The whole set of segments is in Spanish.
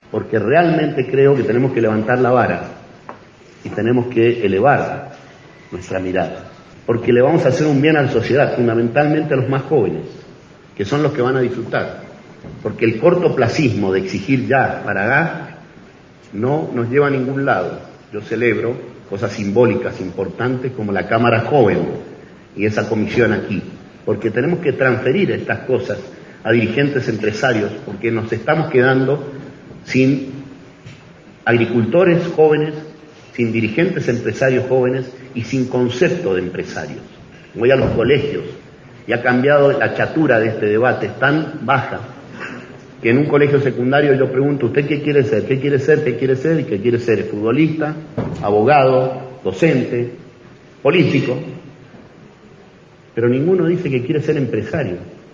porque realmente creo que tenemos que levantar la vara y tenemos que elevar nuestra mirada, porque le vamos a hacer un bien a la sociedad, fundamentalmente a los más jóvenes, que son los que van a disfrutar, porque el cortoplacismo de exigir ya para acá no nos lleva a ningún lado. Yo celebro cosas simbólicas importantes como la Cámara Joven y esa comisión aquí, porque tenemos que transferir estas cosas a dirigentes empresarios, porque nos estamos quedando sin agricultores jóvenes, sin dirigentes empresarios jóvenes y sin concepto de empresarios. Voy a los colegios y ha cambiado la chatura de este debate, es tan baja que en un colegio secundario yo pregunto, ¿usted qué quiere ser? ¿Qué quiere ser? ¿Qué quiere ser? ¿Y qué quiere ser? ¿Futbolista? ¿Abogado? ¿Docente? ¿Político? Pero ninguno dice que quiere ser empresario.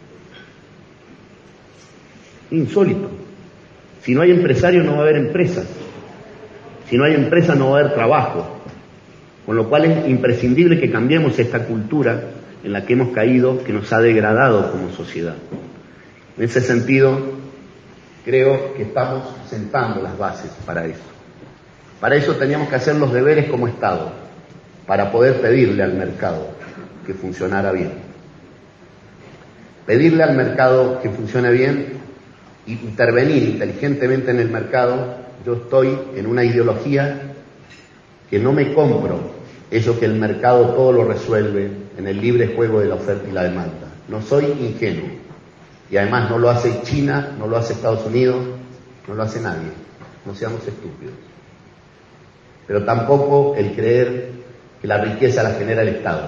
Insólito. Si no hay empresarios no va a haber empresas. Si no hay empresas no va a haber trabajo. Con lo cual es imprescindible que cambiemos esta cultura en la que hemos caído, que nos ha degradado como sociedad. En ese sentido, creo que estamos sentando las bases para eso. Para eso teníamos que hacer los deberes como Estado, para poder pedirle al mercado que funcionara bien. Pedirle al mercado que funcione bien, intervenir inteligentemente en el mercado. Yo estoy en una ideología que no me compro eso que el mercado todo lo resuelve en el libre juego de la oferta y la demanda. No soy ingenuo. Y además no lo hace China, no lo hace Estados Unidos, no lo hace nadie. No seamos estúpidos. Pero tampoco el creer que la riqueza la genera el Estado.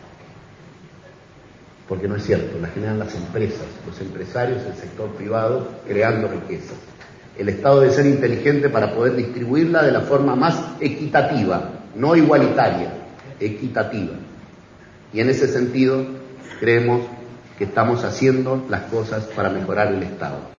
Porque no es cierto, la generan las empresas, los empresarios, el sector privado, creando riquezas. El Estado debe ser inteligente para poder distribuirla de la forma más equitativa, no igualitaria, equitativa. Y en ese sentido creemos que estamos haciendo las cosas para mejorar el Estado.